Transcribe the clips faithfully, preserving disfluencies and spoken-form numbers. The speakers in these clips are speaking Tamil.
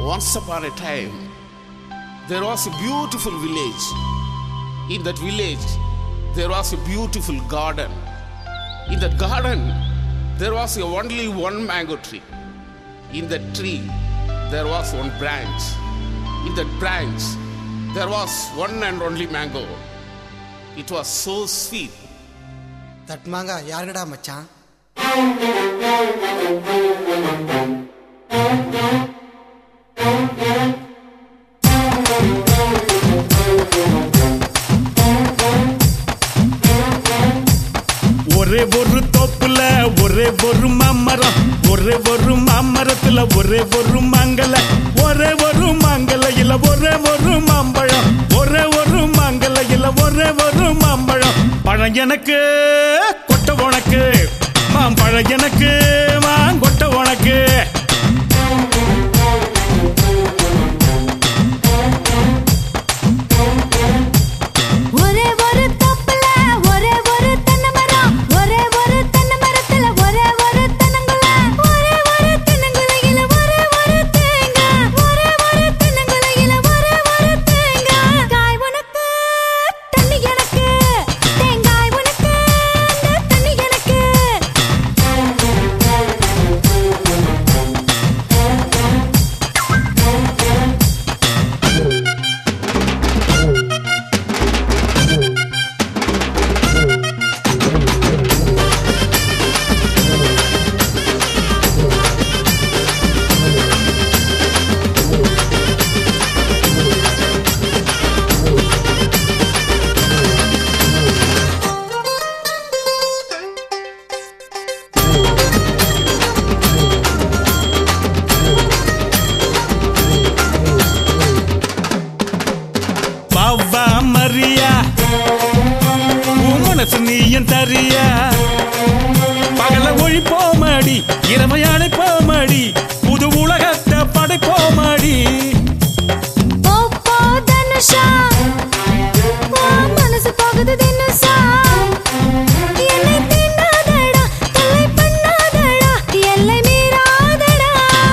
Once upon a time, there was a beautiful village. In that village, there was a beautiful garden. In that garden, there was a only one mango tree. In that tree, there was one branch. In that branch, there was one and only mango. It was so sweet. That manga yarada machan. ஒரே ஒரு தோப்புல ஒரே ஒரு மாமரம், ஒரே ஒரு மாமரத்துல ஒரே ஒரு மாங்கல, ஒரே ஒரு மாங்கல இல்ல ஒரே ஒரு மாம்பழம், ஒரே ஒரு மாங்கல இல்ல ஒரே ஒரு மாம்பழம். பழம் எனக்கு கொட்ட உனக்கு, மாம்பழம் எனக்கு மாங்கொட்ட உனக்கு. நீயன் தரியா பகல ஒழிப்போமடி, இரமையானை போமடி, புது உலகத்தை படைப்போமடி. மனசு போகுது தினுசா, என்னை தின்னாதடா, தொல்லை பண்ணாதடா, எல்லை மீறாதடா.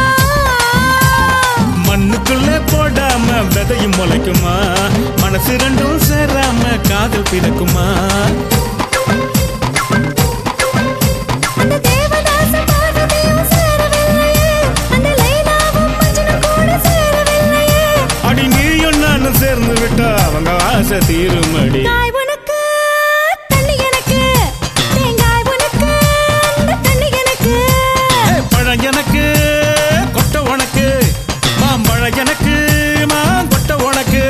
மண்ணுக்குள்ள போடாம விதையும் முளைக்குமா, மனசு ரெண்டும் சேராம காதல் பிறக்குமா. அடி நீயும் நானும் சேர்ந்து விட்டா அவங்க ஆசை தீருமடி. பழம் எனக்கு கொட்ட உனக்கு, மாம்பழம் எனக்கு மாங்கொட்ட உனக்கு.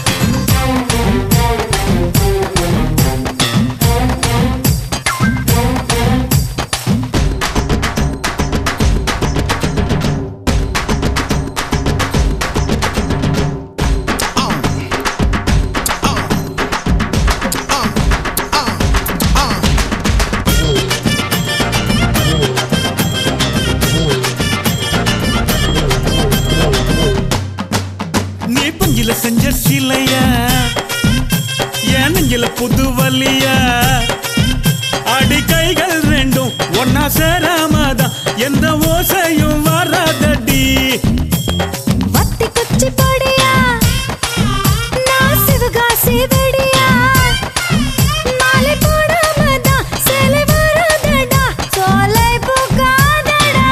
செஞ்ச சிலையா என் நெஞ்சில புது வலியா, அடி கைகள் ரெண்டும் ஒன்னா சேராமதான் எந்த ஓசையும் வராதடி. வத்தி குச்சி பொடியா, நான் சிவகாசி வெடியா, மாலை போடாமதான் சேலை வராதடா, சோலை போகாதடா.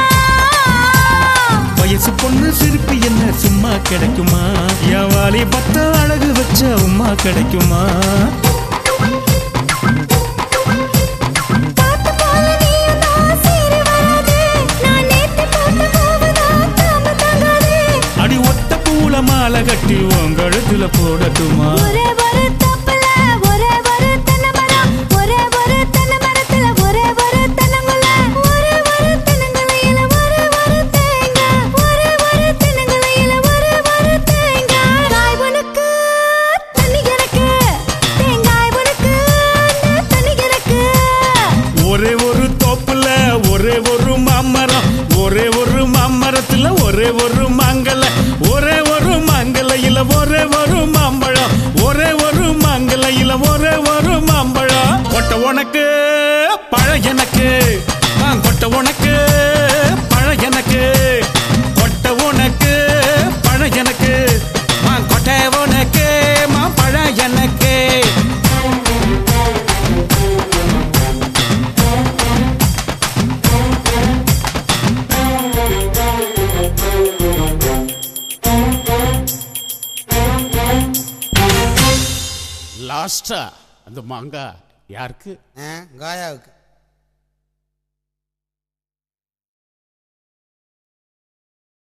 வயசு பொண்ணு சிரிப்பு என்ன சும்மா கிடைக்குமா, என் வாலி பத்த அழகு வச்ச உமா கிடைக்குமா. அடி ஒத்த பூல மாலை கட்டி உன் கழுத்துல போடட்டுமா. ஒரே ஒரு தோப்புல ஒரே ஒரு மாமரம், ஒரே ஒரு மாமரத்துல ஒரே ஒரு மாங்கல, ஒரே ஒரு மாங்கல இல்ல ஒரே ஒரு மாம்பழம், ஒரே ஒரு மாங்கல இல்ல ஒரே ஒரு மாம்பழம். கொட்ட உனக்கு பழம் எனக்கு, கொட்ட உனக்கு பழம் எனக்கு, கொட்ட உனக்கு லாஸ்டா அந்த மாங்காய் யாருக்கு? ஆ, காயாவுக்கு.